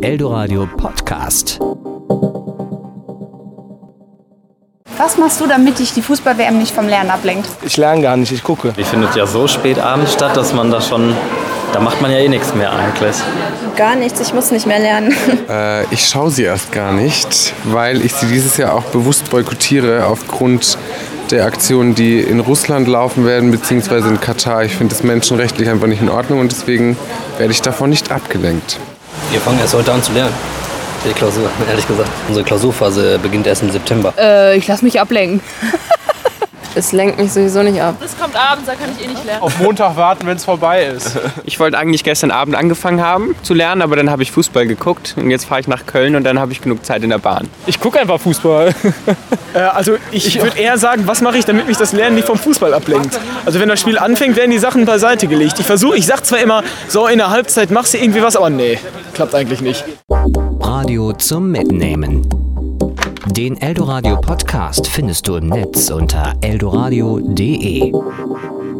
Eldoradio Podcast. Was machst du, damit dich die Fußball-WM nicht vom Lernen ablenkt? Ich lerne gar nicht, ich gucke. Die findet ja so spät abends statt, dass man da macht man ja eh nichts mehr eigentlich. Gar nichts, ich muss nicht mehr lernen. Ich schaue sie erst gar nicht, weil ich sie dieses Jahr auch bewusst boykottiere aufgrund der Aktionen, die in Russland laufen werden, beziehungsweise in Katar. Ich finde das menschenrechtlich einfach nicht in Ordnung und deswegen werde ich davon nicht abgelenkt. Wir fangen erst heute an zu lernen. Die Klausur, ehrlich gesagt. Unsere Klausurphase beginnt erst im September. Ich lasse mich ablenken. Es lenkt mich sowieso nicht ab. Das kommt abends, da kann ich eh nicht lernen. Auf Montag warten, wenn es vorbei ist. Ich wollte eigentlich gestern Abend angefangen haben zu lernen, aber dann habe ich Fußball geguckt und jetzt fahre ich nach Köln und dann habe ich genug Zeit in der Bahn. Ich gucke einfach Fußball. Also ich würde eher sagen, was mache ich, damit mich das Lernen nicht vom Fußball ablenkt. Also wenn das Spiel anfängt, werden die Sachen beiseite gelegt. Ich sag zwar immer, so in der Halbzeit machst du irgendwie was, aber nee, klappt eigentlich nicht. Radio zum Mitnehmen. Den Eldoradio Podcast findest du im Netz unter eldoradio.de.